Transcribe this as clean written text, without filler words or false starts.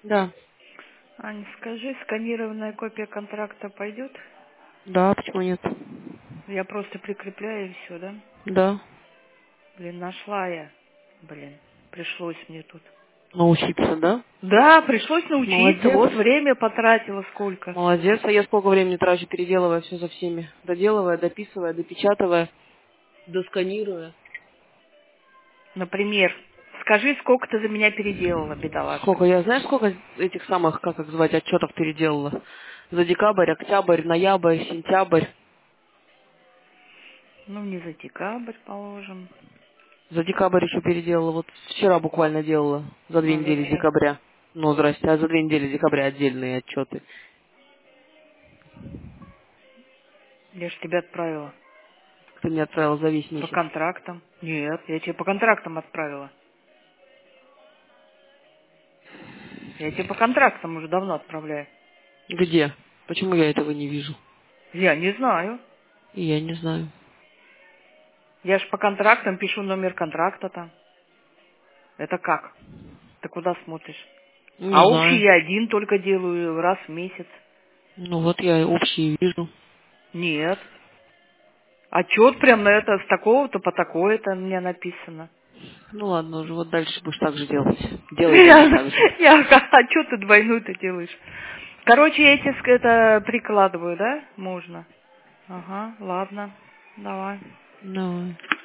Да. Ань, скажи, сканированная копия контракта пойдет? Да, почему нет? Я просто прикрепляю и все, да? Да. Блин, нашла я. Блин, пришлось мне тут. Научиться, да? Да, пришлось научиться. Молодец. Вот время потратила сколько. Молодец. А я сколько времени трачу, переделывая все за всеми. Доделывая, дописывая, допечатывая, досканируя. Например, скажи, сколько ты за меня переделала, бедолагка. Сколько, я знаешь, сколько этих самых, как их звать, отчетов переделала? За декабрь, октябрь, ноябрь, сентябрь. Ну, не за декабрь, положим. За декабрь еще переделала. Вот вчера буквально делала. За 2 недели Зачем? декабря. Ну, здрасте. А за 2 недели декабря отдельные отчеты. Я ж тебя отправила. Ты мне отправил за весь По месяц. контрактам. Нет, я тебе по контрактам отправила. Я тебе по контрактам уже давно отправляю. Где? Почему я этого не вижу? Я не знаю. И я не знаю. Я ж по контрактам пишу номер контракта там. Это как? Ты куда смотришь? Не А общий знаю. я один только делаю раз в месяц. Ну вот я общие вижу. Нет. Отчет прям на это с такого-то по такое-то у меня написано. Ну ладно, уже вот дальше будешь так же делать. Делай дальше так же. А что ты двойную-то делаешь? Короче, я эти это прикладываю, да? Можно. Ага, ладно. Давай. Давай.